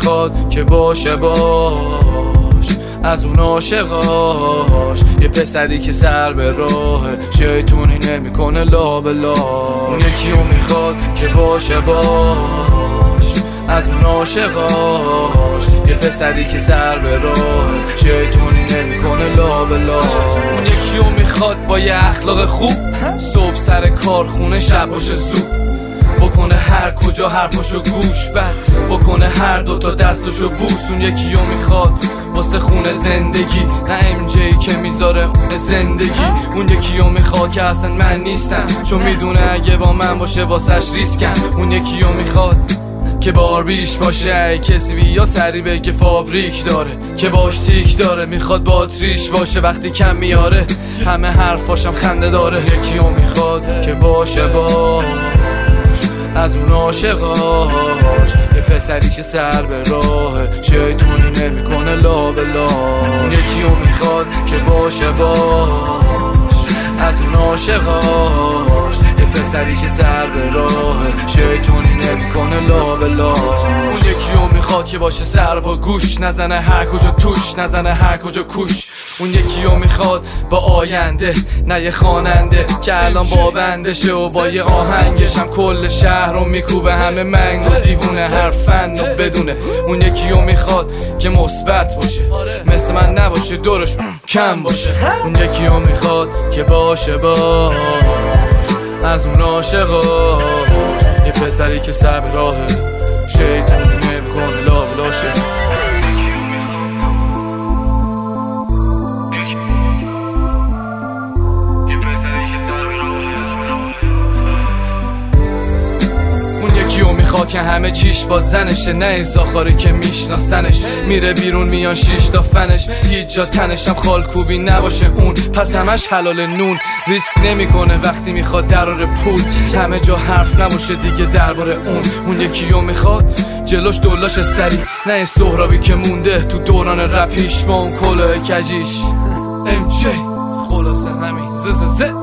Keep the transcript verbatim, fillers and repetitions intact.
میخواد که باشه باش از اون عاشقاش، یه پسری که سر به راه شیطونی نمیکنه لا به لا. اون یکی رو میخواد که باشه باش از اون عاشقاش، یه پسری که سر به راه شیطونی نمیکنه لا به لا. اون یکی رو میخواد با یه اخلاق خوب، صبح سر کار خونه شب باشه زود، بکنه هر کجا حرفاشو گوش بد، بکنه هر دوتا دستاشو بوس. اون یکی رو میخواد واسه خونه زندگی، نه ام جی که میذاره زندگی. اون یکی رو میخواد که اصلا من نیستم، چون میدونه اگه با من باشه واسش ریسکم. اون یکی رو میخواد که باربیش باشه، کسی بیا سری بگه فابریک داره، که باش تیک داره، میخواد باتریش باشه وقتی کم میاره، همه حرفاشم خنده داره. یکی رو میخواد که باشه باش از اون عاشقاش، یه پسری که سر به راه شیطونی نمیکنه لا به لا. اون یکی رو میخواد که باشه باش از اون عاشقاش، یه پسری که سر به راه شیطونی نمیکنه لا به لا. اون یکی رو میخواد که باشه سر با گوش، نزنه هر کجا توش، نزنه هر کجا کوش. اون یکی رو میخواد با آینده، نه یه خواننده که الان با بندشه و با یه آهنگش هم کل شهر رو میکوبه، همه منگ و دیوونه هر فن و بدونه. اون یکی رو میخواد که مثبت باشه، مثل من نباشه دورش کم باشه. اون یکی رو میخواد که باشه باش از اون عاشقاش، یه پسری که سر به راهه شیطونی نمیکنه لا بلاشه. میخواد که همه چیش با زنشه، نه زاخاری که میشناسنش، میره بیرون میان شیش تا فنش، هیچ جا تنش هم خالکوبی نباشه اون، پس همش حلال نون. ریسک نمیکنه وقتی میخواد درار پول، همه جا حرف نباشه دیگه درباره اون. اون یکی رو میخواد جلوش دولاش سری، نه سهرابی که مونده تو دوران رپیش با اون کلاه کجیش. ام جی خلاصه همین ز ز ز